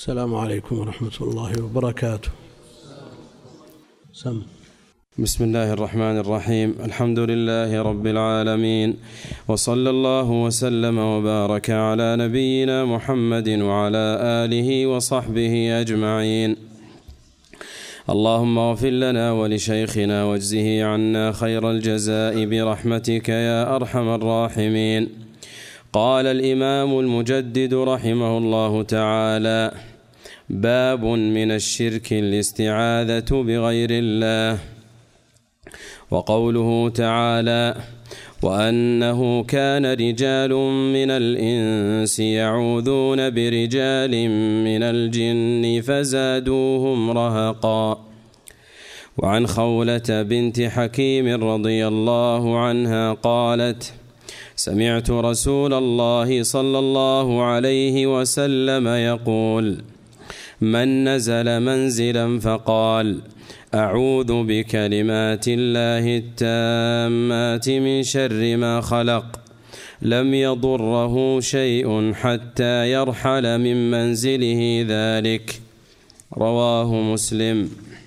السلام عليكم ورحمة الله وبركاته. بسم الله الرحمن الرحيم. الحمد لله رب العالمين، وصلى الله وسلم وبارك على نبينا محمد وعلى آله وصحبه أجمعين. اللهم اغفر لنا ولشيخنا واجزه عنا خير الجزاء برحمتك يا أرحم الراحمين. قال الإمام المجدد رحمه الله تعالى: باب من الشرك الاستعاذة بغير الله. وقوله تعالى: وأنه كان رجال من الإنس يعوذون برجال من الجن فزادوهم رهقا. وعن خولة بنت حكيم رضي الله عنها قالت: سمعت رسول الله صلى الله عليه وسلم يقول: من نزل منزلا فقال: أعوذ بكلمات الله التامات من شر ما خلق، لم يضره شيء حتى يرحل من منزله ذلك. رواه مسلم.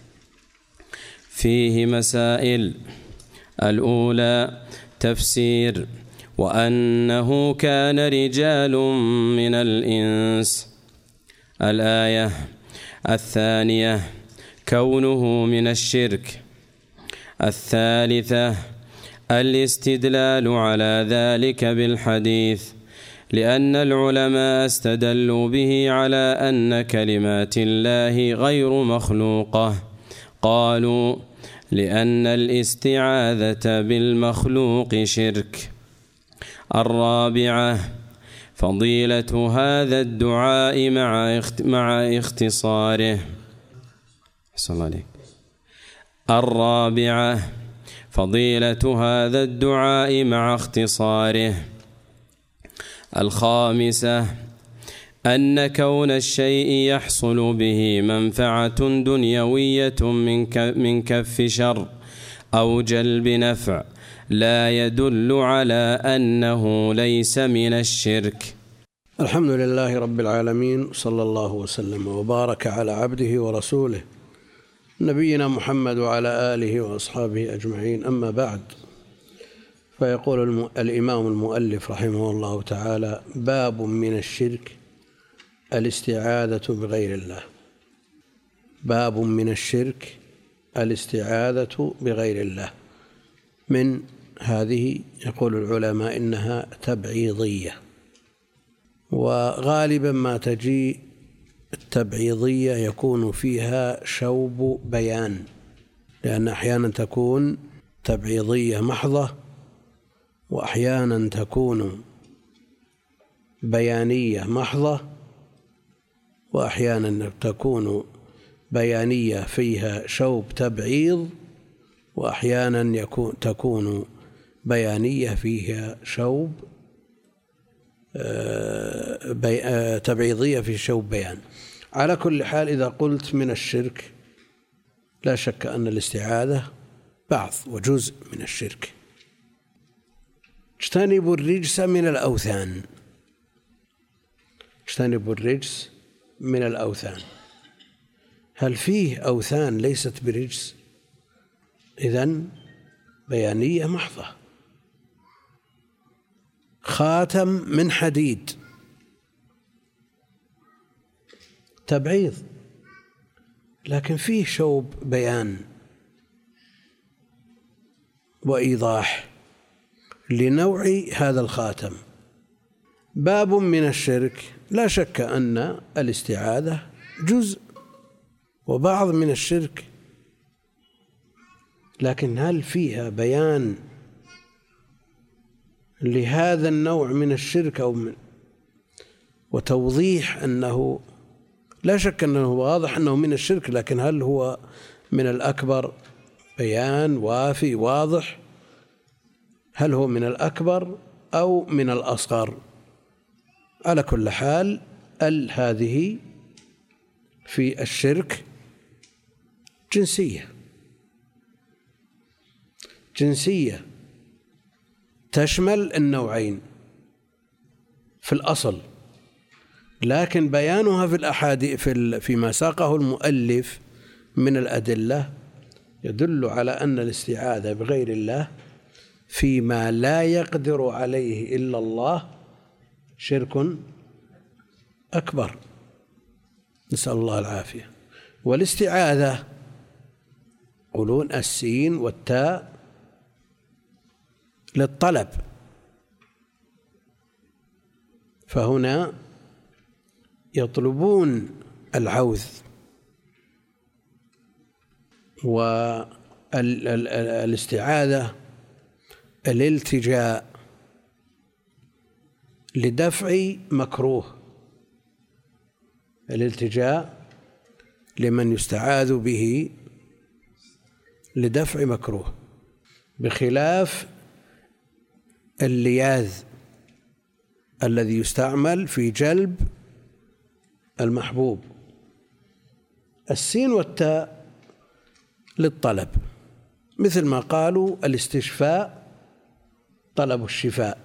فيه مسائل. الأولى: تفسير وأنه كان رجال من الإنس. الآية. الثانية: كونه من الشرك. الثالثة: الاستدلال على ذلك بالحديث، لأن العلماء استدلوا به على أن كلمات الله غير مخلوقة. قالوا: لأن الاستعاذة بالمخلوق شرك. الرابعة: فضيلة هذا الدعاء مع اختصاره. الرابعة: فضيلة هذا الدعاء مع اختصاره. الخامسة: أن كون الشيء يحصل به منفعة دنيوية من كف شر أو جلب نفع لا يدل على أنه ليس من الشرك. الحمد لله رب العالمين، صلى الله وسلم وبارك على عبده ورسوله نبينا محمد وعلى آله وأصحابه أجمعين. أما بعد، فيقول الإمام المؤلف رحمه الله تعالى: باب من الشرك الاستعاذة بغير الله. باب من الشرك الاستعاذة بغير الله. من هذه يقول العلماء إنها تبعيضية، وغالبا ما تجي التبعيضية يكون فيها شوب بيان، لأن أحيانا تكون تبعيضية محضة، وأحيانا تكون بيانية محضة، وأحيانا تكون بيانية فيها شوب تبعيض، وأحيانا تكون بيانية فيها شوب تبعيضية في شوب بيان. على كل حال، إذا قلت من الشرك، لا شك أن الاستعاذة بعض وجزء من الشرك. اجتنبوا الرجس من الأوثان. اجتنبوا الرجس من الأوثان. هل فيه أوثان ليست برجس؟ إذن بيانية محضة. خاتم من حديد، تبعيض، لكن فيه شوب بيان وإيضاح لنوع هذا الخاتم. باب من الشرك. لا شك أن الاستعاذة جزء وبعض من الشرك، لكن هل فيها بيان لهذا النوع من الشرك وتوضيح أنه لا شك أنه واضح أنه من الشرك، لكن هل هو من الأكبر؟ بيان وافي واضح. هل هو من الأكبر أو من الأصغر؟ على كل حال، هذه في الشرك جنسية تشمل النوعين في الأصل، لكن بيانها في الأحاديث فيما ساقه المؤلف من الأدلة يدل على أن الاستعاذة بغير الله فيما لا يقدر عليه إلا الله شرك أكبر، نسأل الله العافية. والاستعاذة يقولون السين والتاء للطلب، فهنا يطلبون العوذ، والاستعاذة الالتجاء لدفع مكروه، الالتجاء لمن يستعاذ به لدفع مكروه، بخلاف اللياذ الذي يستعمل في جلب المحبوب. السين والتاء للطلب، مثل ما قالوا الاستشفاء طلب الشفاء،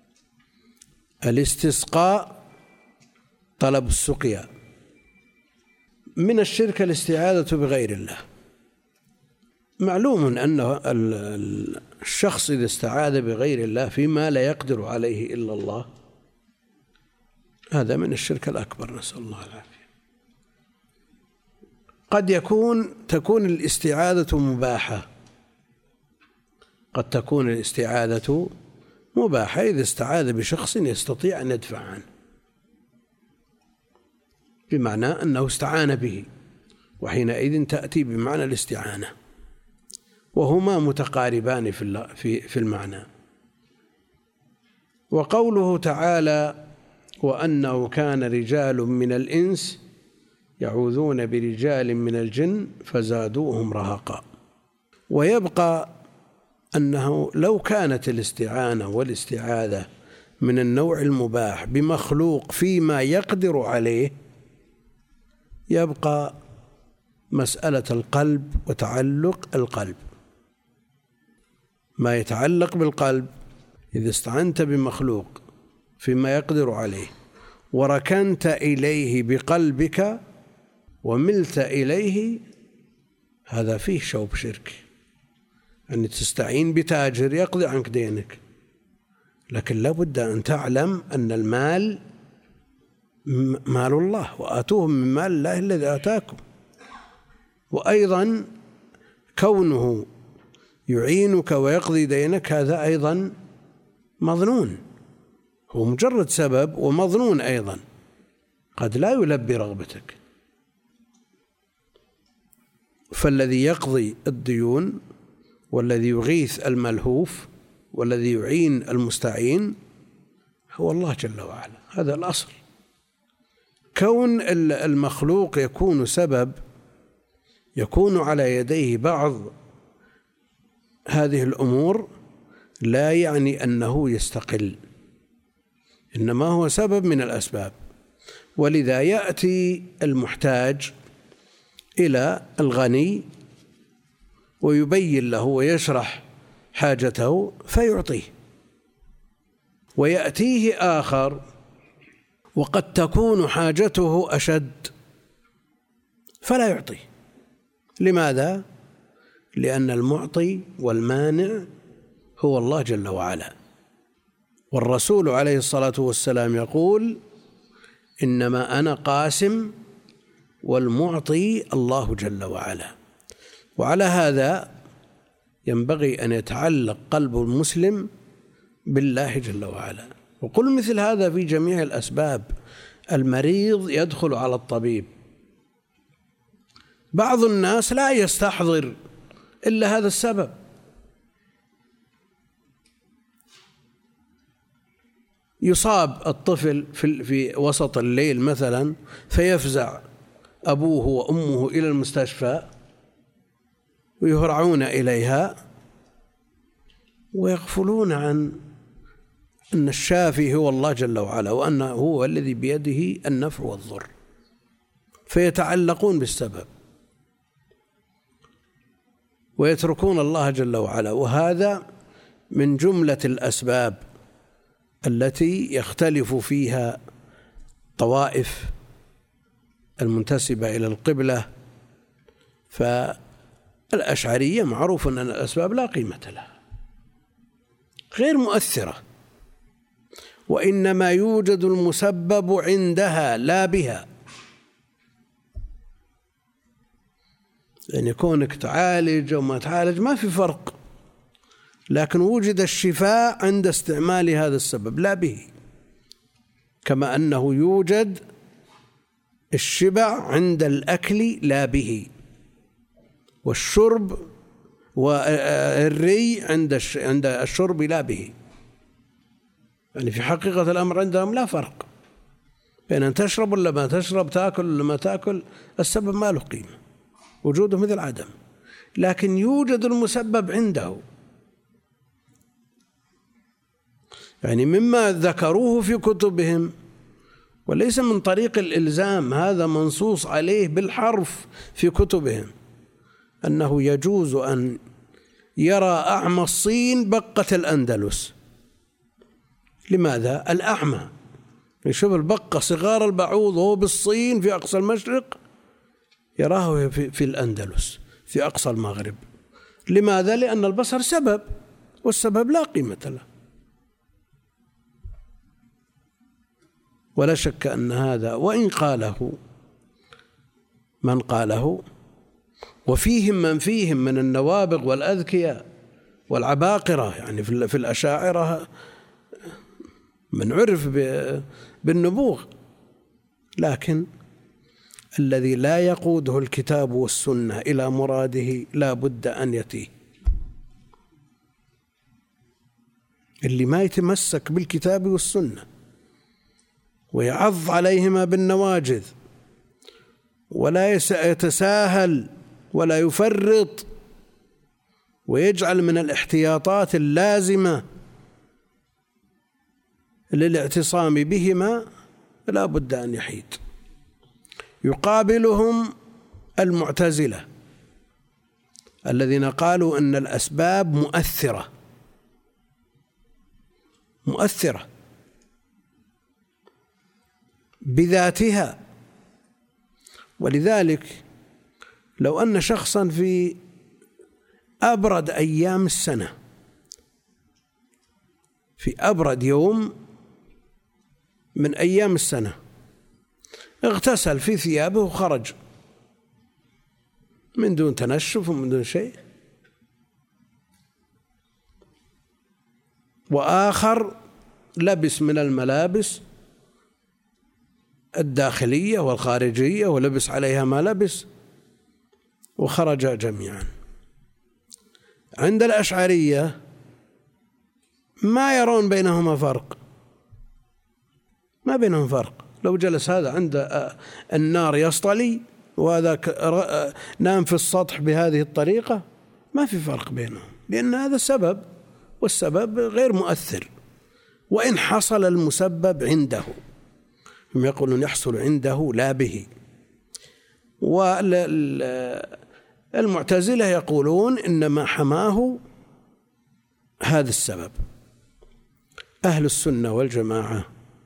الاستسقاء طلب السقيا. من الشرك الاستعاذة بغير الله. معلوم أن الشخص إذا استعاذ بغير الله فيما لا يقدر عليه إلا الله هذا من الشرك الأكبر، نسأل الله العافية. قد تكون الاستعاذة مباحة، قد تكون الاستعاذة مباحة إذا استعاذ بشخص يستطيع أن يدفع عنه، بمعنى أنه استعان به، وحينئذ تأتي بمعنى الاستعانة، وهما متقاربان في المعنى. وقوله تعالى وأنه كان رجال من الإنس يعوذون برجال من الجن فزادوهم رهقا. ويبقى أنه لو كانت الاستعانة والاستعاذة من النوع المباح بمخلوق فيما يقدر عليه، يبقى مسألة القلب وتعلق القلب. ما يتعلق بالقلب إذا استعنت بمخلوق فيما يقدر عليه وركنت إليه بقلبك وملت إليه، هذا فيه شوب شرك، أن تستعين بتاجر يقضي عنك دينك، لكن لابد أن تعلم أن المال مال الله، وآتوهم من مال الله الذي آتاكم. وأيضا كونه يعينك ويقضي دينك هذا أيضا مظنون، هو مجرد سبب ومظنون أيضا، قد لا يلبي رغبتك. فالذي يقضي الديون والذي يغيث الملهوف والذي يعين المستعين هو الله جل وعلا، هذا الأصل. كون المخلوق يكون سبب، يكون على يديه بعض هذه الأمور، لا يعني أنه يستقل، إنما هو سبب من الأسباب. ولذا يأتي المحتاج إلى الغني ويبين له ويشرح حاجته فيعطيه، ويأتيه آخر وقد تكون حاجته أشد فلا يعطيه. لماذا؟ لأن المعطي والمانع هو الله جل وعلا. والرسول عليه الصلاة والسلام يقول إنما أنا قاسم والمعطي الله جل وعلا. وعلى هذا ينبغي أن يتعلق قلب المسلم بالله جل وعلا. وقل مثل هذا في جميع الأسباب. المريض يدخل على الطبيب، بعض الناس لا يستحضر إلا هذا السبب، يصاب الطفل في وسط الليل مثلا فيفزع أبوه وأمه إلى المستشفى ويهرعون إليها ويغفلون عن أن الشافي هو الله جل وعلا، وأنه هو الذي بيده النفع والضر، فيتعلقون بالسبب ويتركون الله جل وعلا. وهذا من جملة الأسباب التي يختلف فيها الطوائف المنتسبة إلى القبلة. فالأشعرية معروف أن الأسباب لا قيمة لها، غير مؤثرة، وإنما يوجد المسبب عندها لا بها. يعني كونك تعالج أو ما تعالج ما في فرق، لكن وجد الشفاء عند استعمال هذا السبب لا به، كما أنه يوجد الشبع عند الأكل لا به، والشرب والري عند الشرب لا به. يعني في حقيقة الأمر عندهم لا فرق بين أن تشرب ولا ما تشرب، تأكل ولا ما تأكل، السبب ما له قيمة، وجوده مثل عدم، لكن يوجد المسبب عنده. يعني مما ذكروه في كتبهم، وليس من طريق الإلزام، هذا منصوص عليه بالحرف في كتبهم، أنه يجوز أن يرى أعمى الصين بقة الأندلس. لماذا؟ الأعمى يشوف البقة صغار البعوض وهو بالصين في أقصى المشرق، يراه في الأندلس في أقصى المغرب. لماذا؟ لأن البصر سبب، والسبب لا قيمة له. ولا شك أن هذا وإن قاله من قاله، وفيهم من فيهم من النوابغ والأذكياء والعباقرة، يعني في الأشاعرة من عرف بالنبوغ، لكن الذي لا يقوده الكتاب والسنة إلى مراده لا بد أن يتيه. اللي ما يتمسك بالكتاب والسنة ويعض عليهما بالنواجذ ولا يتساهل ولا يفرط ويجعل من الاحتياطات اللازمة للاعتصام بهما لا بد أن يحيد. يقابلهم المعتزلة الذين قالوا أن الأسباب مؤثرة بذاتها، ولذلك لو أن شخصا في أبرد أيام السنة، في أبرد يوم من أيام السنة، اغتسل في ثيابه وخرج من دون تنشف ومن دون شيء، وآخر لبس من الملابس الداخلية والخارجية ولبس عليها ما لبس وخرج جميعا. عند الأشعرية ما يرون بينهما فرق، ما بينهم فرق. لو جلس هذا عند النار يصطلي وهذا نام في السطح بهذه الطريقة، ما في فرق بينهم، لأن هذا سبب والسبب غير مؤثر، وإن حصل المسبب عنده. هم يقولون يحصل عنده لا به. والمعتزلة يقولون إنما حماه هذا السبب. أهل السنة والجماعة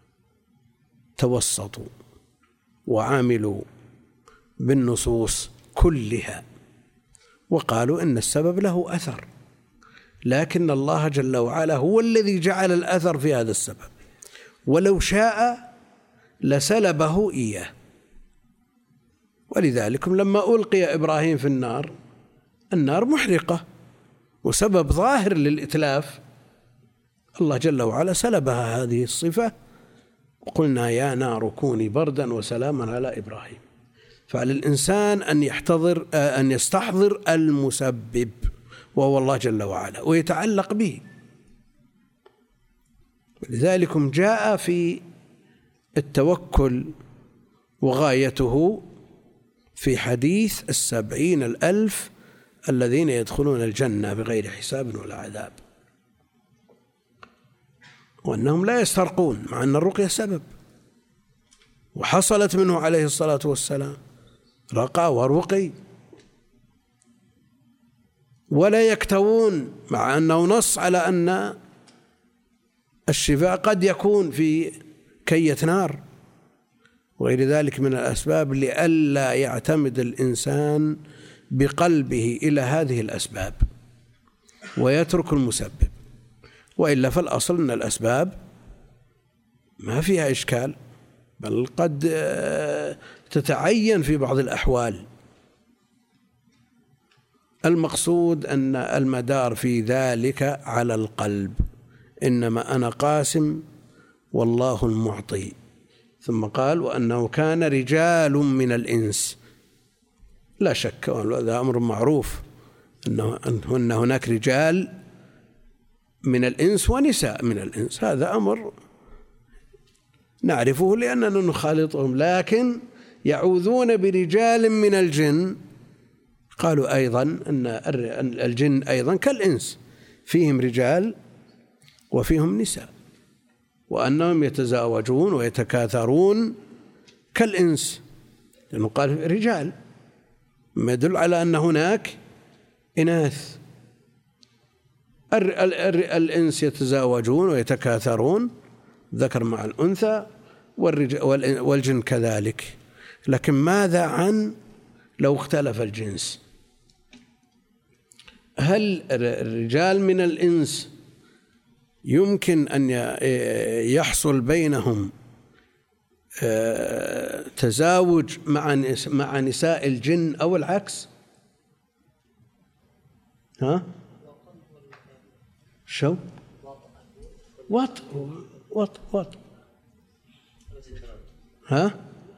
توسطوا وعاملوا بالنصوص كلها وقالوا إن السبب له أثر، لكن الله جل وعلا هو الذي جعل الأثر في هذا السبب، ولو شاء لسلبه إياه. ولذلك لما ألقي إبراهيم في النار محرقة وسبب ظاهر للإتلاف، الله جل وعلا سلبها هذه الصفة، وقلنا يا نار كوني بردا وسلاما على إبراهيم. فعلى الإنسان أن يستحضر المسبب وهو الله جل وعلا ويتعلق به. لذلك جاء في التوكل وغايته في حديث 70,000 الذين يدخلون الجنة بغير حساب ولا عذاب، وأنهم لا يسترقون، مع أن الرقية سبب، وحصلت منه عليه الصلاة والسلام، رقى ورقي. ولا يكتوون، مع أنه نص على أن الشفاء قد يكون في كية نار، وغير ذلك من الأسباب لئلا يعتمد الإنسان بقلبه إلى هذه الأسباب ويترك المسبب، وإلا فالأصل أن الأسباب ما فيها إشكال، بل قد تتعين في بعض الأحوال. المقصود أن المدار في ذلك على القلب، إنما أنا قاسم والله المعطي. ثم قال وأنه كان رجال من الإنس، لا شك هذا أمر معروف أن هناك رجال من الإنس ونساء من الإنس، هذا أمر نعرفه لأننا نخالطهم، لكن يعوذون برجال من الجن. قالوا أيضا أن الجن أيضا كالإنس، فيهم رجال وفيهم نساء، وأنهم يتزاوجون ويتكاثرون كالإنس، لأنه قال رجال، ما يدل على أن هناك إناث. الإنس يتزاوجون ويتكاثرون ذكر مع الأنثى، والجن كذلك. لكن ماذا عن لو اختلف الجنس؟ هل الرجال من الإنس يمكن أن يحصل بينهم تزاوج مع نساء الجن أو العكس؟ ها؟ شو؟ وط ها؟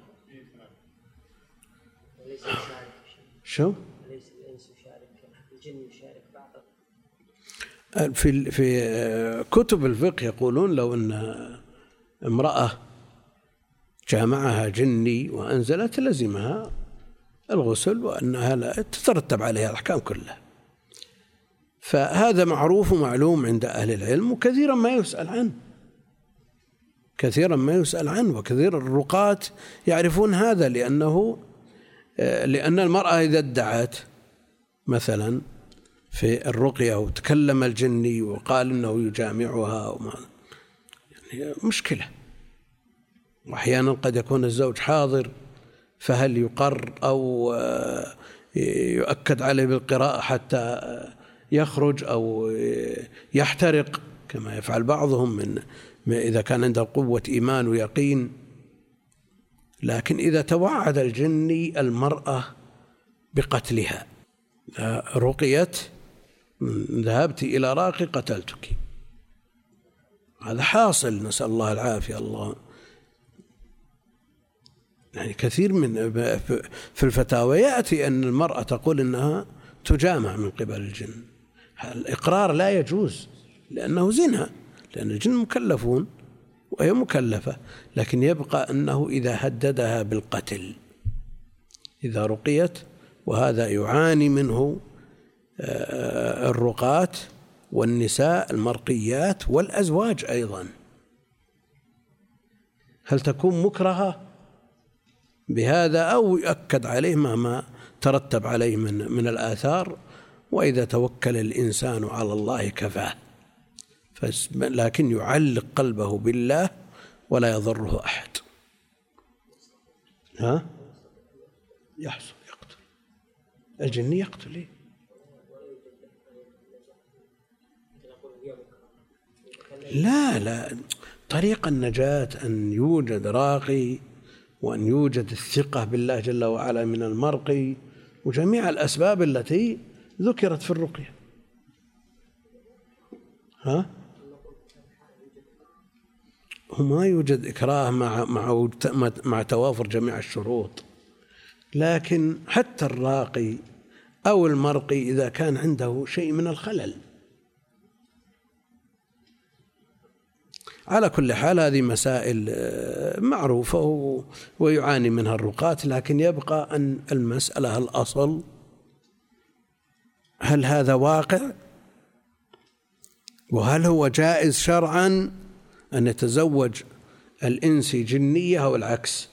شو؟ في كتب الفقه يقولون لو أن امرأة جامعها جني وأنزلت لزمها الغسل، وأنها لا تترتب عليها الأحكام كلها. فهذا معروف ومعلوم عند أهل العلم، وكثيرا ما يسأل عنه، وكثير الرقاة يعرفون هذا، لأن المرأة إذا ادعت مثلا في الرقية وتكلم الجني وقال إنه يجامعها يعني مشكلة. وأحيانا قد يكون الزوج حاضر، فهل يقر أو يؤكد عليه بالقراءة حتى يخرج أو يحترق كما يفعل بعضهم إذا كان عنده قوة إيمان ويقين. لكن إذا توعد الجني المرأة بقتلها، رقيت ذهبت إلى راقي قتلتك، هذا حاصل، نسأل الله العافية. الله يعني كثير في الفتاوى يأتي أن المرأة تقول إنها تجامع من قبل الجن. الإقرار لا يجوز لأنه زنا، لأن الجن مكلفون وهي مكلفة، لكن يبقى أنه إذا هددها بالقتل إذا رقيت، وهذا يعاني منه الرقاة والنساء المرقيات والأزواج أيضا. هل تكون مكرهة بهذا أو يؤكد عليه ما ترتب عليه من الآثار؟ وإذا توكل الإنسان على الله كفاه، لكن يعلق قلبه بالله ولا يضره أحد. ها؟ يحصل يقتل الجني، يقتل إيه؟ لا، طريق النجاة أن يوجد راقي، وأن يوجد الثقة بالله جل وعلا من المرقي، وجميع الأسباب التي ذكرت في الرقية. ها؟ وما يوجد إكراه مع توافر جميع الشروط، لكن حتى الراقي أو المرقي إذا كان عنده شيء من الخلل. على كل حال هذه مسائل معروفة ويعاني منها الرقاة، لكن يبقى أن المسألة الأصل هل هذا واقع، وهل هو جائز شرعا أن يتزوج الإنسي جنية أو العكس؟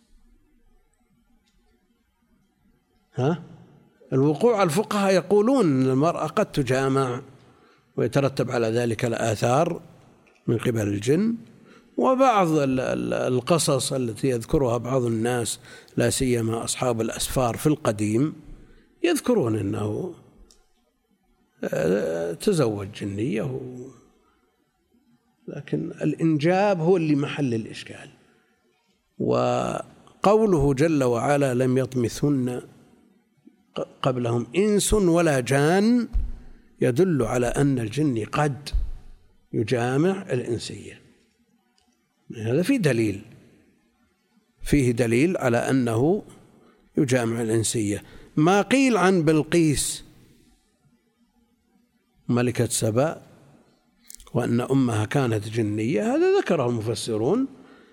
الوقوع الفقهاء يقولون أن المرأة قد تجامع ويترتب على ذلك الآثار من قبل الجن، وبعض القصص التي يذكرها بعض الناس لا سيما أصحاب الأسفار في القديم يذكرون أنه تزوج جنية، لكن الإنجاب هو اللي محل الإشكال. وقوله جل وعلا لم يطمثن قبلهم إنس ولا جان يدل على أن الجن قد يجامع الإنسية. هذا فيه دليل على أنه يجامع الإنسية. ما قيل عن بلقيس ملكة سبأ وأن أمها كانت جنية هذا ذكره المفسرون،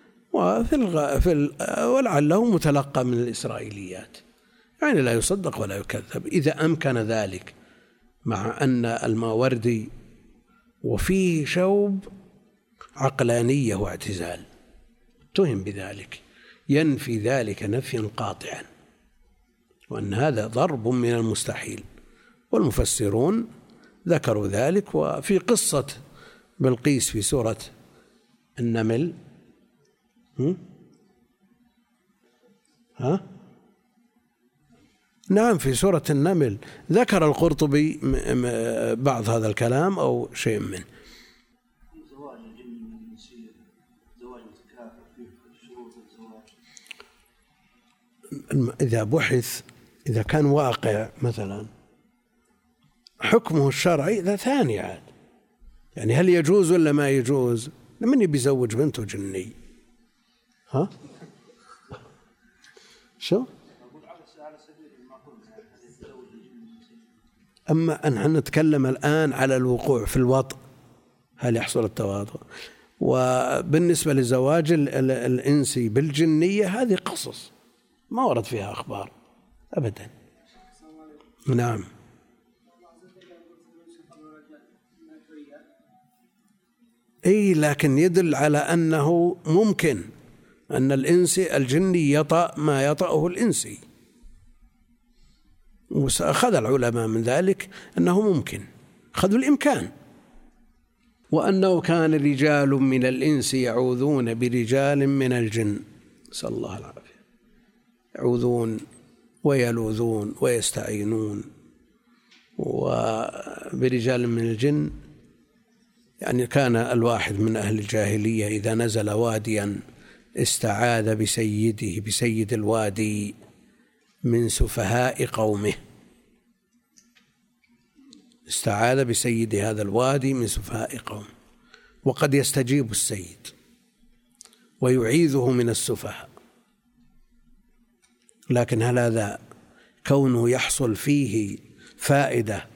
ولعله متلقى من الإسرائيليات، يعني لا يصدق ولا يكذب إذا أمكن ذلك، مع أن الماوردي وفيه شوب عقلانية واعتزال اتهم بذلك، ينفي ذلك نفيا قاطعا، وأن هذا ضرب من المستحيل، والمفسرون ذكروا ذلك. وفي قصة بلقيس في سورة النمل نعم في سورة النمل ذكر القرطبي بعض هذا الكلام أو شيء منه. إذا بحث إذا كان واقع مثلا حكمه الشرعي ذا ثاني عاد، يعني هل يجوز ولا ما يجوز؟ من يبي يزوج بنته جني؟ شو؟ أما أن نتكلم الآن على الوقوع في الوطء، هل يحصل التواطؤ؟ وبالنسبة لزواج الإنسي بالجنية هذه قصص ما ورد فيها أخبار أبدا. نعم. لكن يدل على أنه ممكن أن الإنسي الجني يطأ ما يطأه الإنسي، وأخذ العلماء من ذلك أنه ممكن، أخذوا الإمكان. وأنه كان رجال من الإنس يعوذون برجال من الجن، نسأل الله العافية، يعوذون ويلوذون ويستعينون وبرجال من الجن. يعني كان الواحد من أهل الجاهلية إذا نزل واديا استعاذ بسيده بسيد الوادي من سفهاء قومه، استعاذ بسيد هذا الوادي من سفهاء قومه، وقد يستجيب السيد ويعيذه من السفهاء. لكن هل هذا كونه يحصل فيه فائدة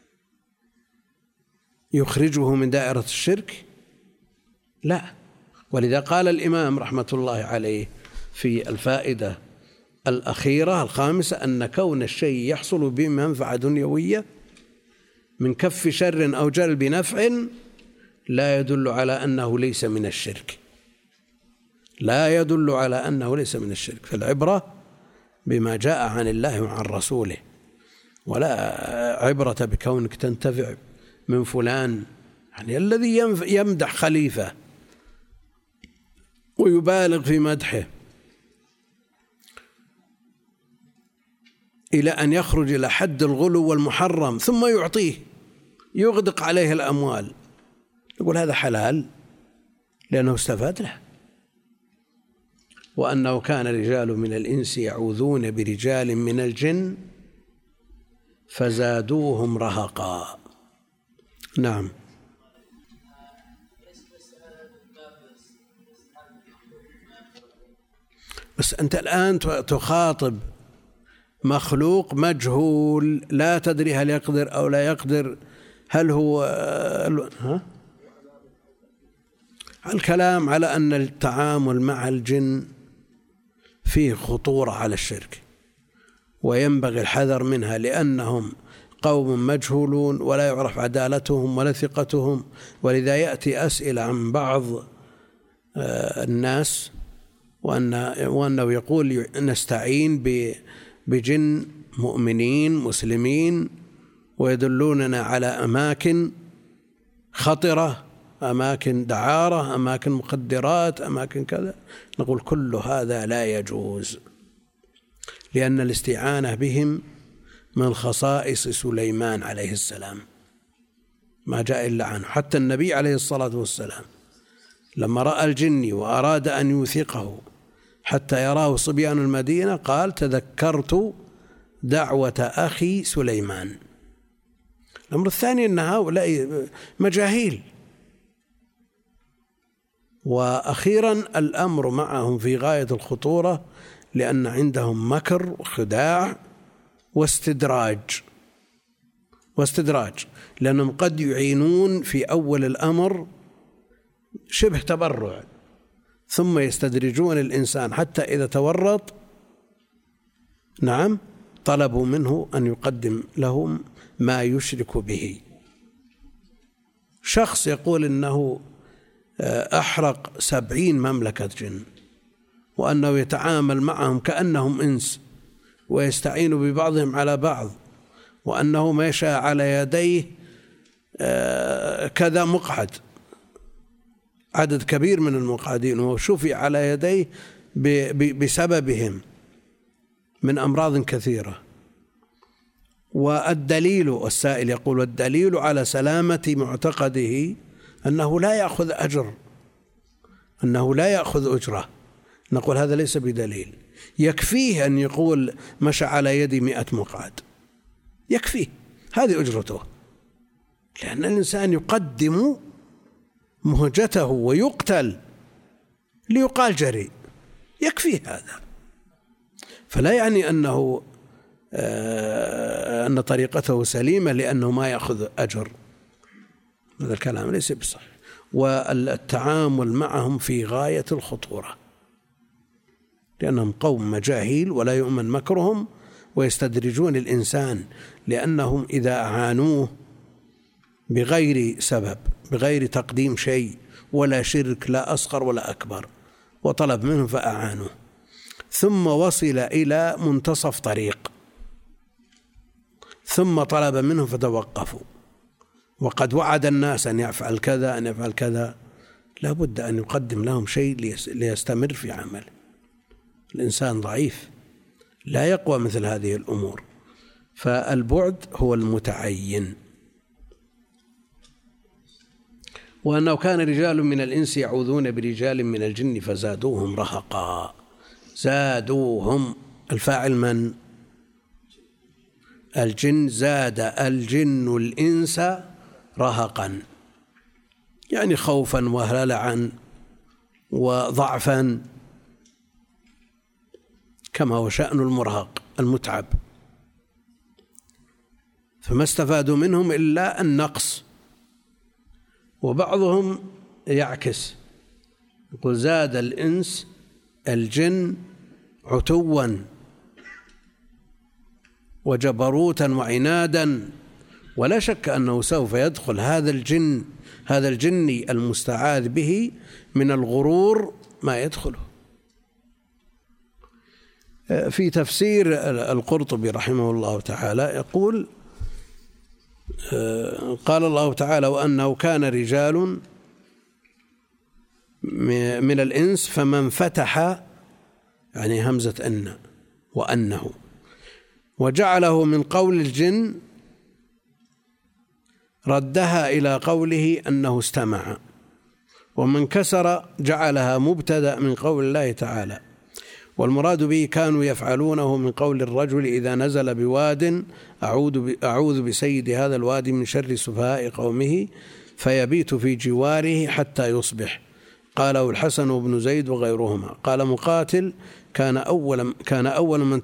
يخرجه من دائرة الشرك؟ لا. ولذا قال الإمام رحمة الله عليه في الفائدة الأخيرة الخامسة أن كون الشيء يحصل بمنفعة دنيوية من كف شر أو جلب نفع لا يدل على أنه ليس من الشرك، لا يدل على أنه ليس من الشرك. فالعبرة بما جاء عن الله وعن رسوله، ولا عبرة بكونك تنتفع من فلان. يعني الذي يمدح خليفة ويبالغ في مدحه إلى أن يخرج إلى حد الغلو والمحرم ثم يعطيه يغدق عليه الأموال، يقول هذا حلال لأنه استفاد له. وأنه كان رجال من الإنس يعوذون برجال من الجن فزادوهم رهقا. نعم. بس أنت الآن تخاطب مخلوق مجهول لا تدري هل يقدر أو لا يقدر، هل هو الكلام على أن التعامل مع الجن فيه خطورة على الشرك وينبغي الحذر منها، لأنهم قوم مجهولون ولا يعرف عدالتهم ولا ثقتهم. ولذا يأتي أسئلة عن بعض الناس وأنه يقول نستعين بجن مؤمنين مسلمين ويدلوننا على أماكن خطرة أماكن دعارة، أماكن مخدرات، أماكن كذا، نقول كل هذا لا يجوز، لأن الاستعانة بهم من خصائص سليمان عليه السلام، ما جاء إلا عنه. حتى النبي عليه الصلاة والسلام لما رأى الجن وأراد أن يوثقه حتى يراه صبيان المدينة قال: تذكرت دعوة أخي سليمان. الأمر الثاني أن هؤلاء مجاهيل. وأخيرا الأمر معهم في غاية الخطورة، لأن عندهم مكر وخداع واستدراج، لأنهم قد يعينون في أول الأمر شبه تبرع، ثم يستدرجون الإنسان حتى إذا تورط طلبوا منه أن يقدم لهم ما يشرك به. شخص يقول إنه أحرق 70 مملكة جن، وأنه يتعامل معهم كأنهم إنس، ويستعين ببعضهم على بعض، وأنه مشى على يديه كذا مقعد، عدد كبير من المقعدين، وشفي على يديه بسببهم من أمراض كثيرة. والدليل، السائل يقول: والدليل على سلامة معتقده أنه لا يأخذ أجر، أنه لا يأخذ أجرة. نقول هذا ليس بدليل، يكفيه أن يقول مشى على يدي 100 مقعد، يكفيه، هذه أجرته، لأن الإنسان يقدم مهجته ويقتل ليقال جريء، يكفيه هذا. فلا يعني أن طريقته سليمة لأنه ما يأخذ أجر، هذا الكلام ليس بصحيح. والتعامل معهم في غاية الخطورة، لأنهم قوم مجاهيل ولا يؤمن مكرهم، ويستدرجون الإنسان، لأنهم إذا أعانوه بغير سبب، بغير تقديم شيء ولا شرك لا أصغر ولا أكبر، وطلب منهم فأعانوه، ثم وصل إلى منتصف طريق ثم طلب منهم فتوقفوا، وقد وعد الناس أن يفعل كذا أن يفعل كذا، لا بد أن يقدم لهم شيء ليستمر في عمله. الإنسان ضعيف لا يقوى مثل هذه الأمور، فالبعد هو المتعين. وأنه كان رجال من الإنس يعوذون برجال من الجن فزادوهم رهقا. زادوهم، الفاعل من؟ الجن. زاد الجن الإنس رهقا، يعني خوفا وهلعا وضعفا، كما هو شأن المرهق المتعب، فما استفادوا منهم إلا النقص. وبعضهم يعكس، يقول: زاد الإنس الجن عتوا وجبروتا وعنادا. ولا شك أنه سوف يدخل هذا الجن المستعاذ به من الغرور ما يدخله. في تفسير القرطبي رحمه الله تعالى يقول: قال الله تعالى: وأنه كان رجال من الإنس فمن فتح، يعني همزة أن وأنه، وجعله من قول الجن ردها إلى قوله أنه استمع، ومن كسر جعلها مبتدأ من قول الله تعالى. والمراد به كانوا يفعلونه من قول الرجل إذا نزل بواد: أعوذ بسيد هذا الوادي من شر سفهاء قومه، فيبيت في جواره حتى يصبح. قاله الحسن وابن زيد وغيرهما. قال مقاتل: كان أول من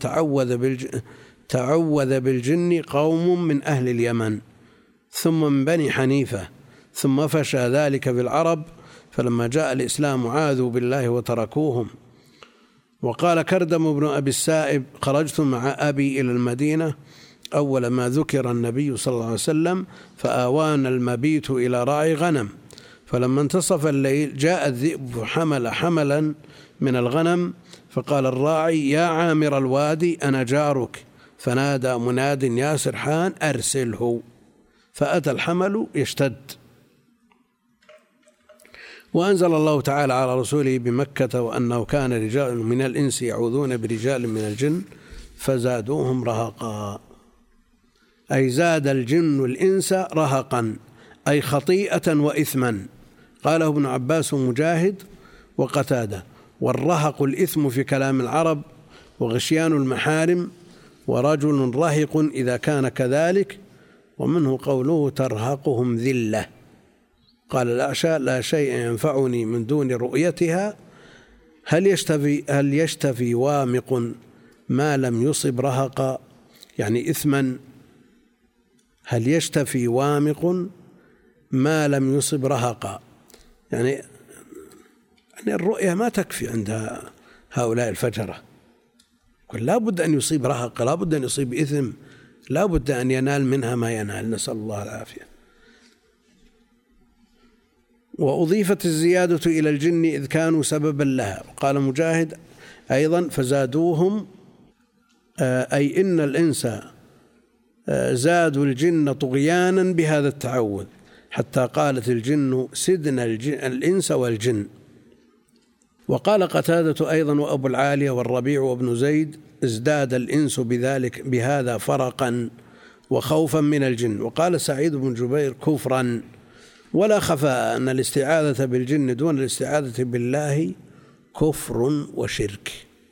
تعوذ بالجن قوم من أهل اليمن، ثم من بني حنيفة، ثم فشى ذلك في العرب، فلما جاء الإسلام عاذوا بالله وتركوهم. وقال كردم بن أبي السائب: خرجت مع أبي إلى المدينة أول ما ذكر النبي صلى الله عليه وسلم، فآوانا المبيت إلى راعي غنم، فلما انتصف الليل جاء الذئب فحمل حملا من الغنم، فقال الراعي: يا عامر الوادي أنا جارك، فنادى مناد: يا سرحان أرسله، فأتى الحمل يشتد، وأنزل الله تعالى على رسوله بمكة وأنه كان رجال من الإنس يعوذون برجال من الجن فزادوهم رهقا، أي زاد الجن الإنس رهقا أي خطيئة وإثما. قاله ابن عباس ومجاهد وقتادة. والرهق الإثم في كلام العرب وغشيان المحارم، ورجل رهق إذا كان كذلك، ومنه قوله ترهقهم ذلة. قال الأعشى لا شيء ينفعني من دون رؤيتها. هل يشتفي وامق ما لم يصب رهقا، يعني إثما. هل يشتفي وامق ما لم يصب رهقا، يعني الرؤية ما تكفي عند هؤلاء الفجرة، لا بد أن يصيب رهق، لا بد أن يصيب إثم، لا بد أن ينال منها ما ينال، نسأل الله العافية. وأضيفت الزيادة إلى الجن إذ كانوا سببا لها. قال مجاهد أيضا فزادوهم، أي إن الإنس زادوا الجن طغيانا بهذا التعوذ، حتى قالت الجن سدنا الإنس والجن. وقال قتادة أيضا وأبو العالية والربيع وابن زيد ازداد الإنس بهذا فرقا وخوفا من الجن. وقال سعيد بن جبير كفرا. ولا خفاء أن الاستعاذة بالجن دون الاستعاذة بالله كفر وشرك.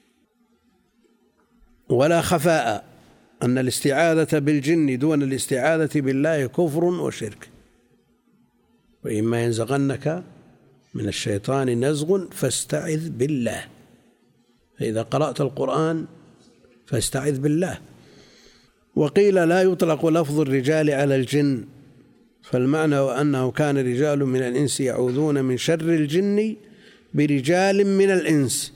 ولا خفاء أن الاستعاذة بالجن دون الاستعاذة بالله كفر وشرك. وإما ينزغنك من الشيطان نزغ فاستعذ بالله، فإذا قرأت القرآن فاستعذ بالله. وقيل لا يطلق لفظ الرجال على الجن، فالمعنى أنه كان رجال من الإنس يعوذون من شر الجن برجال من الإنس.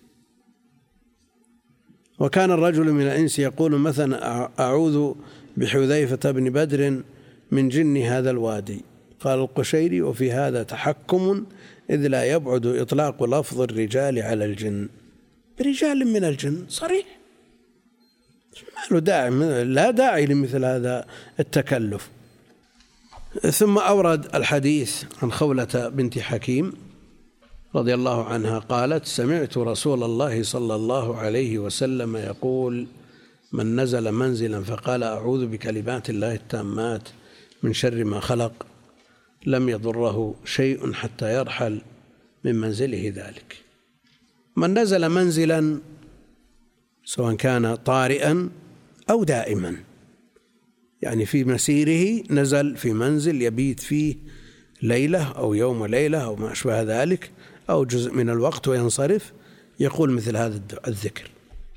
وكان الرجل من الإنس يقول مثلا أعوذ بحذيفة بن بدر من جن هذا الوادي. قال القشيري وفي هذا تحكم، إذ لا يبعد إطلاق لفظ الرجال على الجن. برجال من الجن صريح، ما له داعي، لا داعي لمثل هذا التكلف. ثم أورد الحديث عن خولة بنت حكيم رضي الله عنها قالت سمعت رسول الله صلى الله عليه وسلم يقول من نزل منزلا فقال أعوذ بكلمات الله التامات من شر ما خلق لم يضره شيء حتى يرحل من منزله ذلك. من نزل منزلا سواء كان طارئا أو دائما، يعني في مسيره نزل في منزل يبيت فيه ليلة أو يوم وليلة أو ما أشبه ذلك أو جزء من الوقت وينصرف، يقول مثل هذا الذكر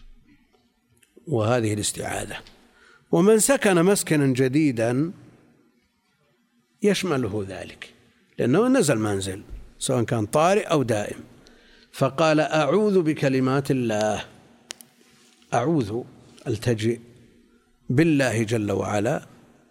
وهذه الاستعاذة. ومن سكن مسكنا جديدا يشمله ذلك، لأنه نزل منزل سواء كان طارئ أو دائم، فقال أعوذ بكلمات الله، أعوذ التجئ بالله جل وعلا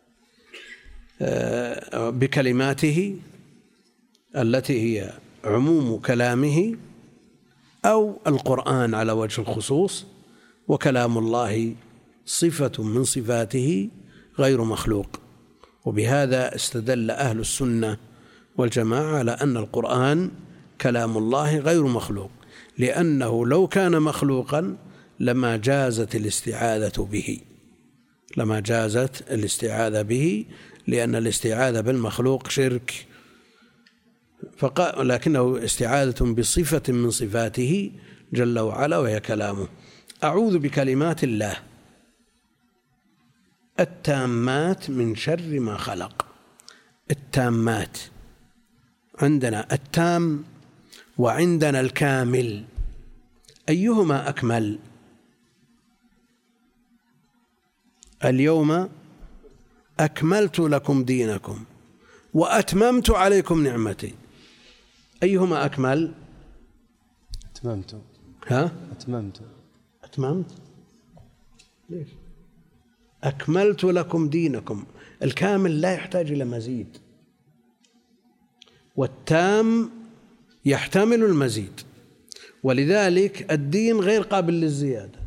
بكلماته التي هي عموم كلامه أو القرآن على وجه الخصوص، وكلام الله صفة من صفاته غير مخلوق. وبهذا استدل أهل السنة والجماعة على أن القرآن كلام الله غير مخلوق، لأنه لو كان مخلوقا لما جازت الاستعاذة به، لما جازت الاستعاذة به، لأن الاستعاذة بالمخلوق شرك، لكنه استعاذة بصفة من صفاته جل وعلا وهي كلامه. أعوذ بكلمات الله التامات من شر ما خلق. التامات، عندنا التام وعندنا الكامل، أيهما أكمل؟ اليوم أكملت لكم دينكم وأتممت عليكم نعمتي، أيهما أكمل؟ أتممت. ها؟ أتممت؟ ليش؟ أكملت لكم دينكم، الكامل لا يحتاج إلى مزيد، والتام يحتمل المزيد، ولذلك الدين غير قابل للزيادة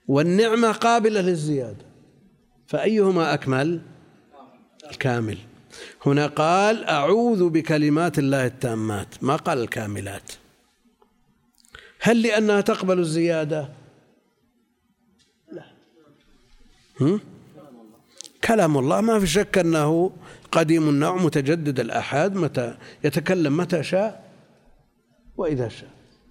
والنعمة قابلة للزيادة، فأيهما أكمل؟ الكامل. هنا قال أعوذ بكلمات الله التامات، ما قال الكاملات. هل لأنها تقبل الزيادة؟ لا. كلام الله ما في شك أنه قديم النوع متجدد الآحاد، متى يتكلم متى شاء وإذا شاء،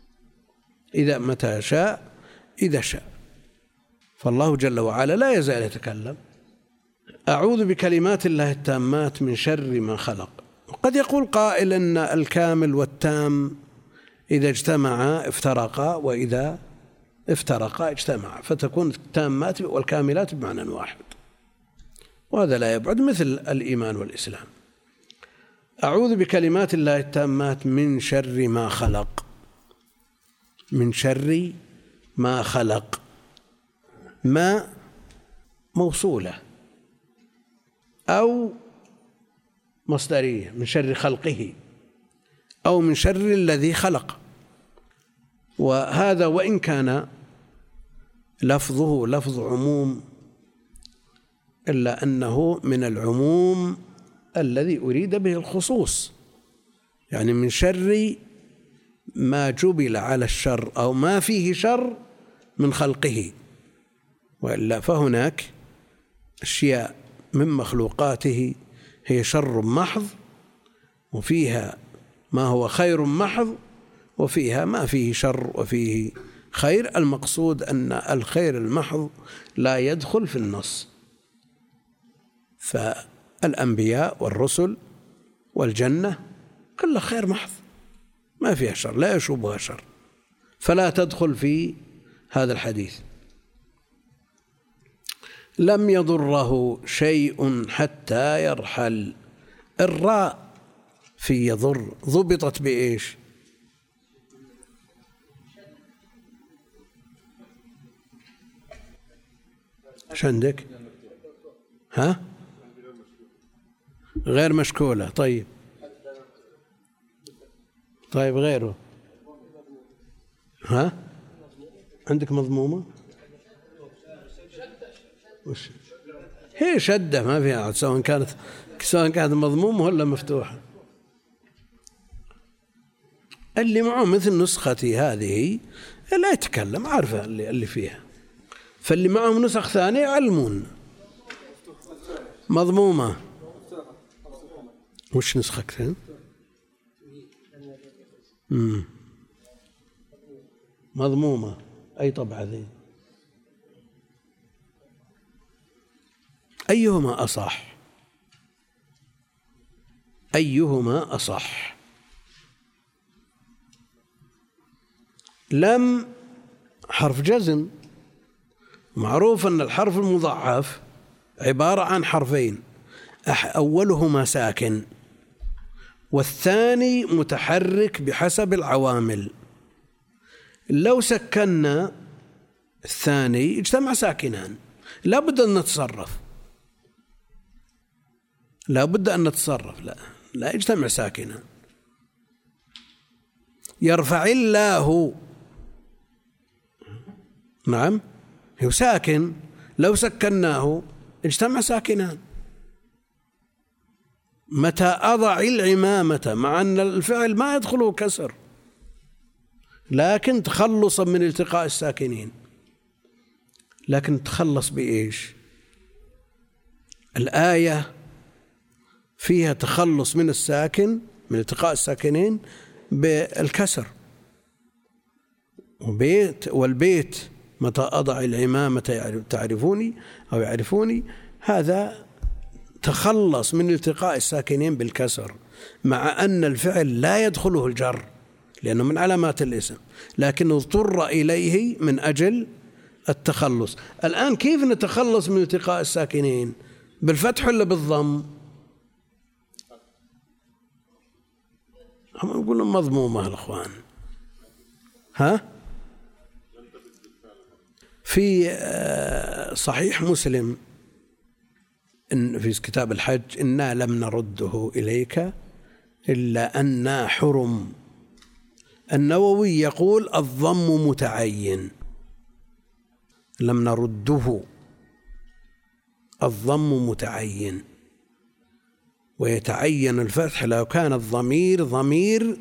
متى شاء إذا شاء. فالله جل وعلا لا يزال يتكلم. أعوذ بكلمات الله التامات من شر ما خلق. قد يقول قائل أن الكامل والتام إذا اجتمعا افترقا، وإذا افترقا اجتمعا، فتكون التامات والكاملات بمعنى واحد، وهذا لا يبعد، مثل الإيمان والإسلام. أعوذ بكلمات الله التامات من شر ما خلق. من شر ما خلق، ما موصولة أو مصدرية، من شر خلقه أو من شر الذي خلق. وهذا وإن كان لفظه لفظ عموم، إلا أنه من العموم الذي أريد به الخصوص، يعني من شر ما جبل على الشر أو ما فيه شر من خلقه. وإلا فهناك أشياء من مخلوقاته هي شر محض، وفيها ما هو خير محض، وفيها ما فيه شر وفيه خير. المقصود أن الخير المحض لا يدخل في النص، فالأنبياء والرسل والجنة كلها خير محض ما فيها شر، لا يشوبها شر، فلا تدخل في هذا الحديث. لم يضره شيء حتى يرحل. الراء في يضر ضبطت بإيش؟ ايش عندك؟ ها؟ غير مشكولة. طيب غيره. ها؟ عندك مضمومة؟ وش هي شدة ما فيها، سواء كانت مضمومة ولا مفتوحة. اللي معه مثل نسختي هذه لا يتكلم، عارفة اللي فيها. فاللي معهم نسخ ثانية يعلمون. مضمومة. وش نسختين؟ مضمومة. أي طبعة ذي؟ أيهما أصح؟ أيهما أصح؟ لم حرف جزم، معروف أن الحرف المضاعف عبارة عن حرفين، أولهما ساكن والثاني متحرك بحسب العوامل. لو سكننا الثاني اجتمع ساكنان، لا بد أن نتصرف، لا يجتمع ساكنان. يرفع الله، نعم هو ساكن، لو سكناه اجتمع ساكنان. متى أضع العمامة، مع أن الفعل ما يدخله كسر، لكن تخلصا من التقاء الساكنين. لكن تخلص بإيش؟ الآية فيها تخلص من الساكن، من التقاء الساكنين بالكسر. والبيت متى أضع العمامة تعرفوني أو يعرفوني، هذا تخلص من التقاء الساكنين بالكسر، مع أن الفعل لا يدخله الجر لأنه من علامات الاسم، لكنه اضطر إليه من أجل التخلص. الآن كيف نتخلص من التقاء الساكنين؟ بالفتح ولا بالضم؟ هم يقولون مضمومة الأخوان. ها؟ في صحيح مسلم في كتاب الحج: إنا لم نرده إليك إلا أننا حرم. النووي يقول الضم متعين، لم نرده، الضم متعين. ويتعين الفتح لو كان الضمير ضمير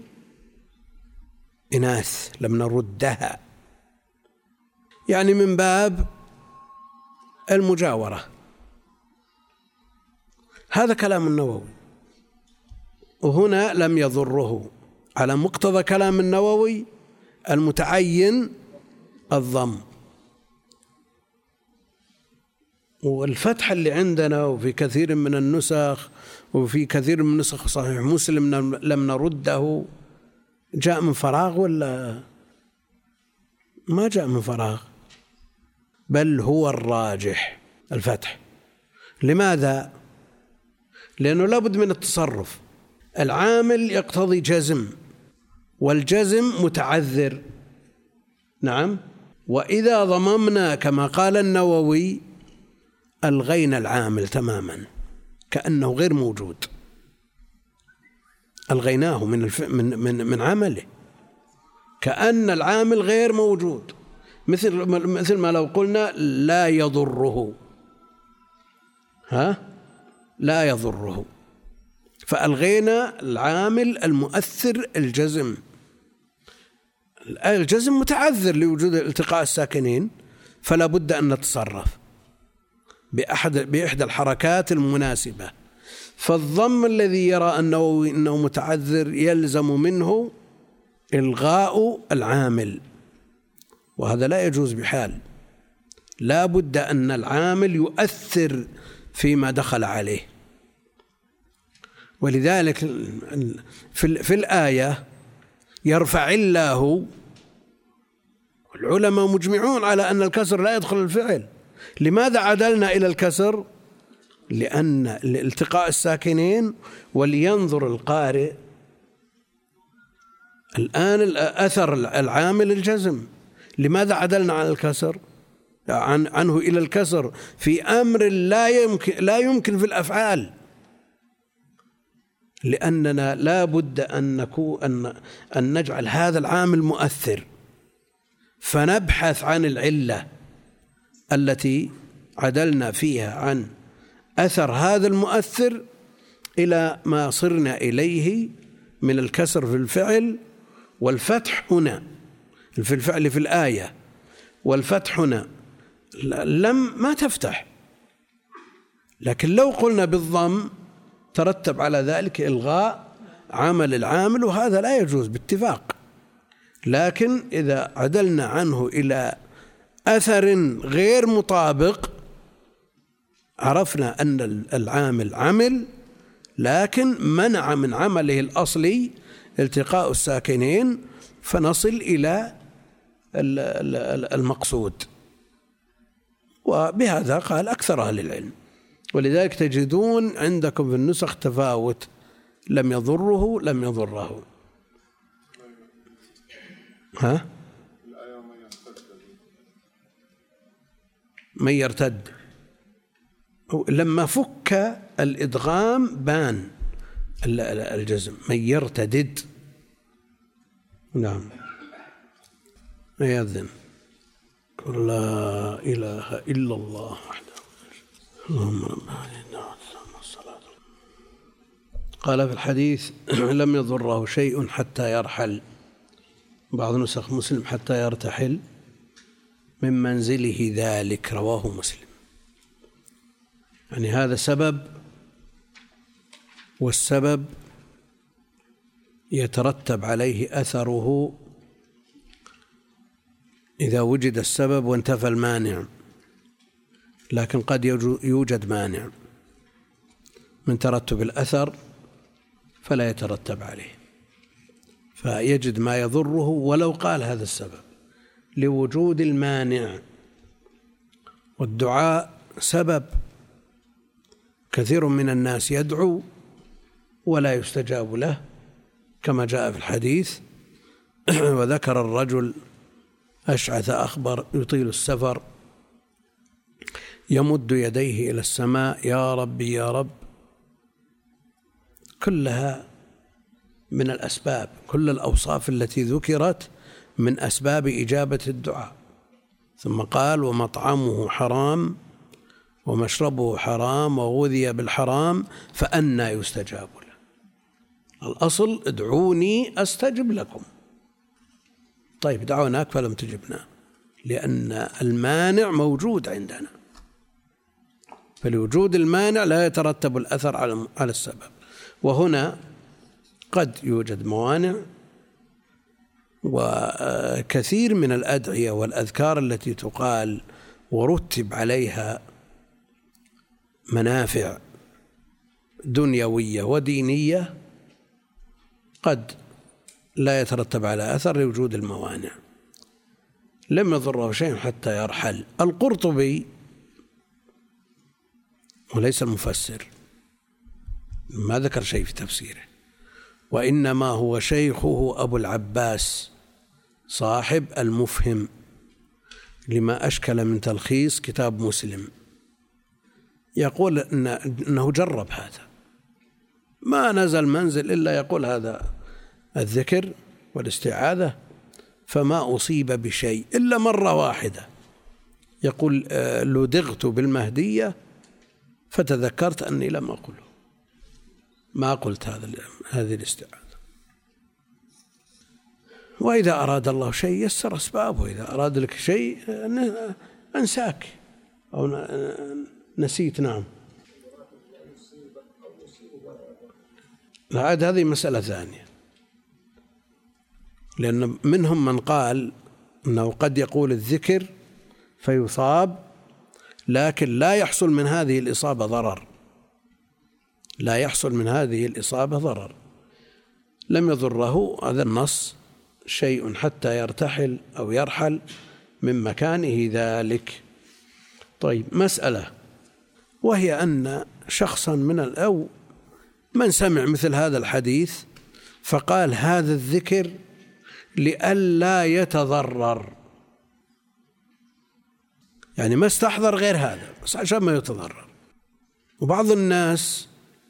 إناث لم نردها، يعني من باب المجاورة. هذا كلام النووي، وهنا لم يضره على مقتضى كلام النووي المتعين الضم. والفتح اللي عندنا وفي كثير من النسخ وفي كثير من نسخ صحيح مسلم لم نرده، جاء من فراغ ولا ما جاء من فراغ؟ بل هو الراجح الفتح. لماذا؟ لأنه لابد من التصرف. العامل يقتضي جزم، والجزم متعذر. نعم. وإذا ضممنا كما قال النووي ألغينا العامل تماما كأنه غير موجود، ألغيناه من عمله كأن العامل غير موجود، مثل ما لو قلنا لا يضره، لا يضره، فألغينا العامل المؤثر الجزم. الجزم متعذر لوجود التقاء الساكنين، فلا بد أن نتصرف بإحدى الحركات المناسبة. فالضم الذي يرى النووي أنه متعذر يلزم منه إلغاء العامل، وهذا لا يجوز بحال. لا بد أن العامل يؤثر فيما دخل عليه. ولذلك في الآية يرفع الله، العلماء مجمعون على أن الكسر لا يدخل الفعل. لماذا عدلنا إلى الكسر؟ لأن التقاء الساكنين، ولينظر القارئ الآن أثر العامل الجزم. لماذا عدلنا عن الكسر عنه إلى الكسر في أمر لا يمكن في الأفعال؟ لأننا لا بد أن نجعل هذا العامل مؤثر، فنبحث عن العلة التي عدلنا فيها عن أثر هذا المؤثر إلى ما صرنا إليه من الكسر في الفعل والفتح هنا في الفعل في الآية، والفتح هنا ما تفتح. لكن لو قلنا بالضم ترتب على ذلك إلغاء عمل العامل، وهذا لا يجوز باتفاق. لكن إذا عدلنا عنه إلى أثر غير مطابق عرفنا أن العامل عمل، لكن منع من عمله الأصلي التقاء الساكنين، فنصل إلى المقصود. وبهذا قال أكثر أهل العلم. ولذلك تجدون عندكم في النسخ تفاوت، لم يضره لم يضره. من يرتد، لما فك الإدغام بان الجزم، من يرتدد. نعم. يأذن لا إله إلا الله وحده اللهم رب العالمين. قال في الحديث لم يضره شيء حتى يرحل، بعض نسخ مسلم حتى يرتحل من منزله ذلك، رواه مسلم. يعني هذا سبب، والسبب يترتب عليه أثره إذا وجد السبب وانتفى المانع. لكن قد يوجد مانع من ترتب الأثر فلا يترتب عليه، فيجد ما يضره ولو قال هذا السبب لوجود المانع. والدعاء سبب، كثير من الناس يدعو ولا يستجاب له كما جاء في الحديث. وذكر الرجل أشعث أخبر يطيل السفر يمد يديه إلى السماء يا ربي يا رب. كلها من الأسباب، كل الأوصاف التي ذكرت من أسباب إجابة الدعاء. ثم قال ومطعمه حرام ومشربه حرام وغذي بالحرام فأنى يستجاب له. الأصل ادعوني أستجب لكم. طيب دعوناك فلم تجبنا، لأن المانع موجود عندنا، فلوجود المانع لا يترتب الأثر على السبب. وهنا قد يوجد موانع، وكثير من الأدعية والأذكار التي تقال ورتب عليها منافع دنيوية ودينية قد لا يترتب على أثر لوجود الموانع. لم يضره شيء حتى يرحل. القرطبي وليس المفسر ما ذكر شيء في تفسيره، وإنما هو شيخه أبو العباس صاحب المفهم لما أشكل من تلخيص كتاب مسلم، يقول إنه جرب هذا، ما نزل منزل إلا يقول هذا الذكر والاستعاذة فما أصيب بشيء إلا مرة واحدة. يقول لدغت بالمهدية فتذكرت أني لم أقله، ما قلت هذه الاستعاذة. وإذا أراد الله شيء يسر أسبابه، إذا أراد لك شيء أنساك أو نسيت. نعم، لا، هذه مسألة ثانية، لأن منهم من قال أنه قد يقول الذكر فيصاب، لكن لا يحصل من هذه الإصابة ضرر، لا يحصل من هذه الإصابة ضرر، لم يضره هذا النص شيء حتى يرتحل أو يرحل من مكانه ذلك. طيب، مسألة، وهي أن شخصا أو من سمع مثل هذا الحديث فقال هذا الذكر لئلا يتضرر، يعني ما استحضر غير هذا بس عشان ما يتضرر. وبعض الناس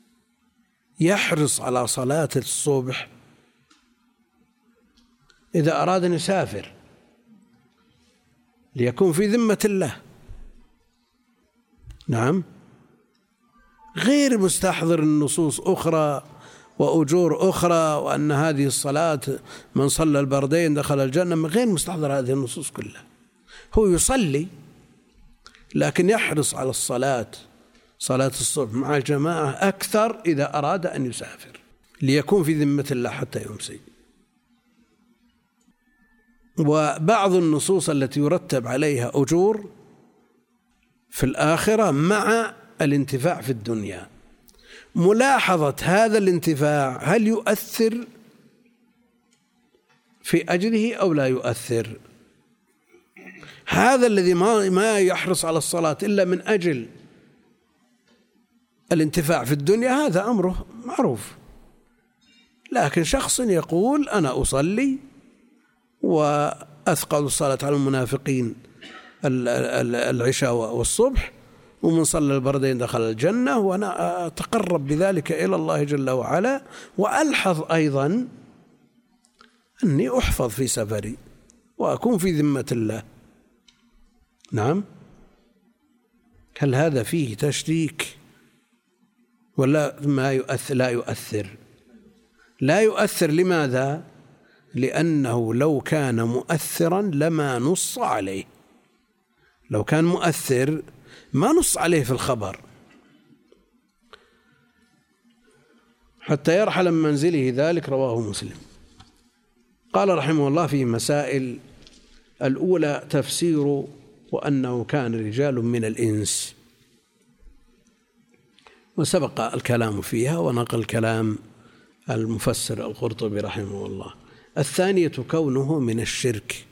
يحرص على صلاة الصبح إذا أراد أن يسافر ليكون في ذمة الله، نعم، غير مستحضر النصوص أخرى وأجور أخرى، وأن هذه الصلاة من صلى البردين دخل الجنة، غير مستحضر هذه النصوص كلها. هو يصلي لكن يحرص على صلاة الصبح مع الجماعة أكثر إذا أراد أن يسافر ليكون في ذمة الله حتى يمسي. وبعض النصوص التي يرتب عليها أجور في الآخرة مع الانتفاع في الدنيا، ملاحظة هذا الانتفاع هل يؤثر في أجره أو لا يؤثر. هذا الذي ما يحرص على الصلاة إلا من أجل الانتفاع في الدنيا هذا أمره معروف، لكن شخص يقول أنا أصلي وأثقل الصلاة على المنافقين العشاء والصبح، ومن صلى البردين دخل الجنة، وأنا أتقرب بذلك إلى الله جل وعلا، وألحظ أيضا أني أحفظ في سفري وأكون في ذمة الله. نعم، هل هذا فيه تشريك ولا ما يؤثر؟ لا يؤثر، لا يؤثر. لماذا؟ لأنه لو كان مؤثرا لما نص عليه، لو كان مؤثر ما نص عليه في الخبر حتى يرحل من منزله، ذلك رواه مسلم. قال رحمه الله في مسائل: الأولى تفسير وأنه كان رجال من الإنس، وسبق الكلام فيها ونقل كلام المفسر القرطبي رحمه الله. الثانية كونه من الشرك،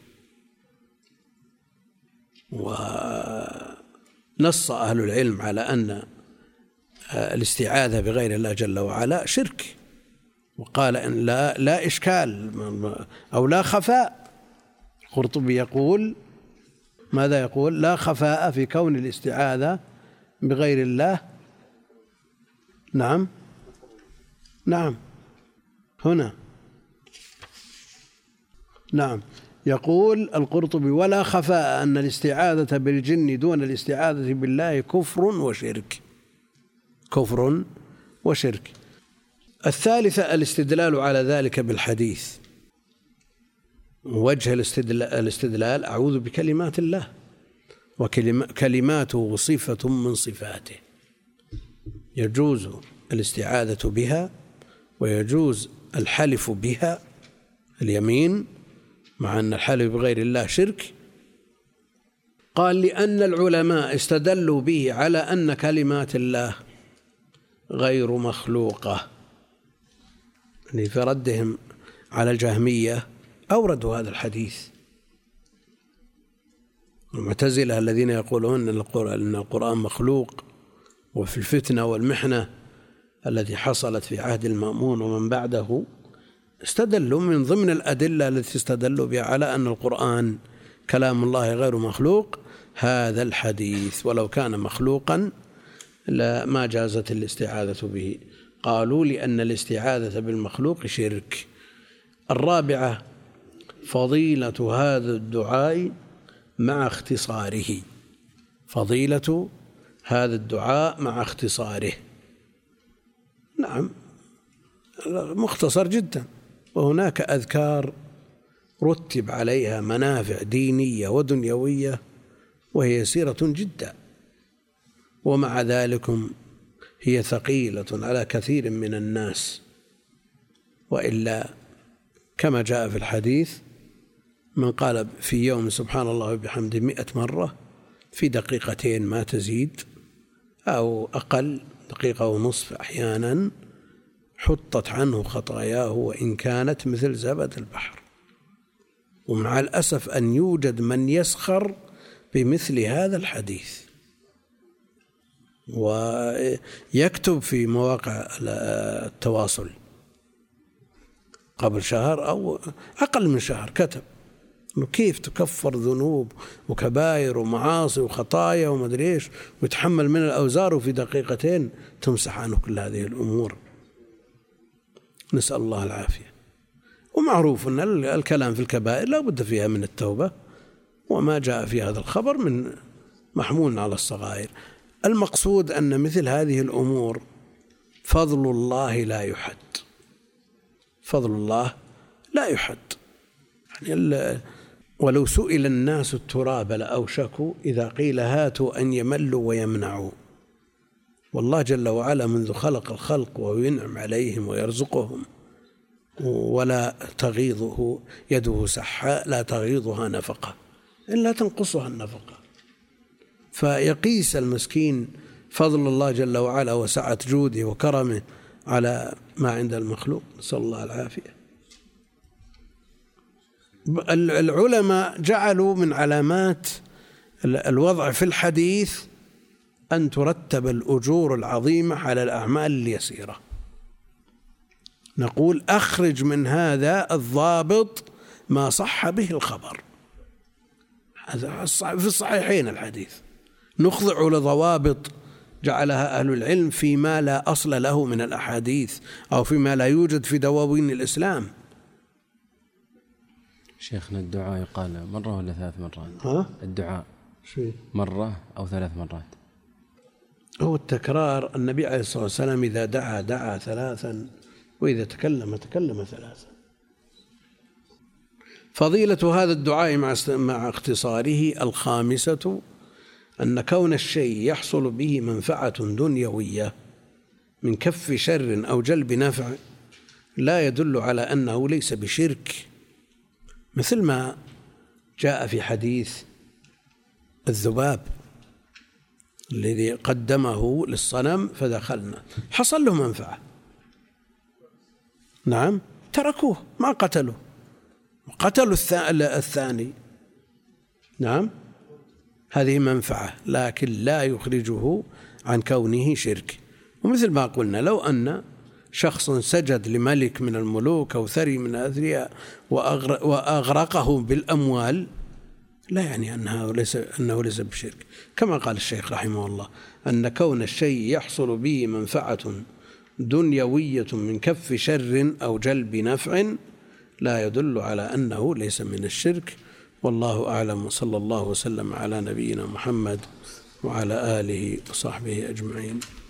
ونص أهل العلم على أن الاستعاذة بغير الله جل وعلا شرك، وقال أن لا إشكال أو لا خفاء. القرطبي يقول ماذا يقول؟ لا خفاء في كون الاستعاذة بغير الله. نعم هنا نعم يقول القرطبي: ولا خفاء أن الاستعاذة بالجن دون الاستعاذة بالله كفر وشرك. كفر وشرك. الثالثة الاستدلال على ذلك بالحديث. وجه الاستدلال: أعوذ بكلمات الله، وكلماته صفة من صفاته، يجوز الاستعاذة بها ويجوز الحلف بها، اليمين، مع أن الحلف بغير الله شرك. قال: لأن العلماء استدلوا به على أن كلمات الله غير مخلوقة. يعني في ردهم على الجهمية أوردوا هذا الحديث. المعتزلة الذين يقولون أن القرآن مخلوق، وفي الفتنة والمحنة التي حصلت في عهد المأمون ومن بعده استدلوا من ضمن الأدلة التي استدلوا بها على أن القرآن كلام الله غير مخلوق هذا الحديث، ولو كان مخلوقا ما جازت الاستعاذة به. قالوا: لأن الاستعاذة بالمخلوق شرك. الرابعة فضيلة هذا الدعاء مع اختصاره. فضيلة هذا الدعاء مع اختصاره. نعم، مختصر جدا، وهناك أذكار رتب عليها منافع دينية ودنيوية وهي يسيرة جدا، ومع ذلك هي ثقيلة على كثير من الناس. وإلا كما جاء في الحديث: من قال في يوم سبحان الله وبحمده 100 مرة في دقيقتين ما تزيد أو أقل، دقيقة ونصف أحيانا، حطت عنه خطاياه وإن كانت مثل زبد البحر. ومع الأسف أن يوجد من يسخر بمثل هذا الحديث ويكتب في مواقع التواصل قبل شهر أو أقل من شهر، كتب إنه كيف تكفر ذنوب وكبائر ومعاصي وخطايا ومدري إيش ويتحمل من الأوزار، وفي دقيقتين تمسح عنه كل هذه الأمور. نسأل الله العافية. ومعروف أن الكلام في الكبائر لا بد فيها من التوبة، وما جاء في هذا الخبر من محمول على الصغائر. المقصود أن مثل هذه الأمور فضل الله لا يحد. فضل الله لا يحد. يعني ولو سئل الناس التراب لأوشكوا إذا قيل هاتوا أن يملوا ويمنعوا. والله جل وعلا منذ خلق الخلق وهو ينعم عليهم ويرزقهم ولا تغيضه يده سحاء لا تغيضها نفقة إلا تنقصها النفقة. فيقيس المسكين فضل الله جل وعلا وسعة جوده وكرمه على ما عند المخلوق. نسأل الله العافية. العلماء جعلوا من علامات الوضع في الحديث أن ترتب الأجور العظيمة على الأعمال اليسيرة. نقول أخرج من هذا الضابط ما صح به الخبر، هذا في الصحيحين الحديث. نخضع لضوابط جعلها أهل العلم فيما لا أصل له من الأحاديث أو فيما لا يوجد في دواوين الإسلام. شيخنا الدعاء يقال مرة ولا 3 مرات؟ الدعاء مرة أو 3 مرات؟ هو التكرار. النبي عليه الصلاة والسلام إذا دعا دعا 3، وإذا تكلم تكلم 3. فضيلة هذا الدعاء مع اختصاره. الخامسة أن كون الشيء يحصل به منفعة دنيوية من كف شر أو جلب نفع لا يدل على أنه ليس بشرك، مثل ما جاء في حديث الذباب الذي قدمه للصنم فدخلنا، حصل له منفعة، نعم، تركوه ما قتلوا، قتلوا الثاني، نعم، هذه منفعة لكن لا يخرجه عن كونه شرك. ومثل ما قلنا لو أن شخص سجد لملك من الملوك أو ثري من الأثرياء وأغرقه بالأموال لا يعني أنه ليس بشرك، كما قال الشيخ رحمه الله أن كون الشيء يحصل به منفعة دنيوية من كف شر أو جلب نفع لا يدل على أنه ليس من الشرك. والله أعلم، وصلى الله وسلم على نبينا محمد وعلى آله وصحبه أجمعين.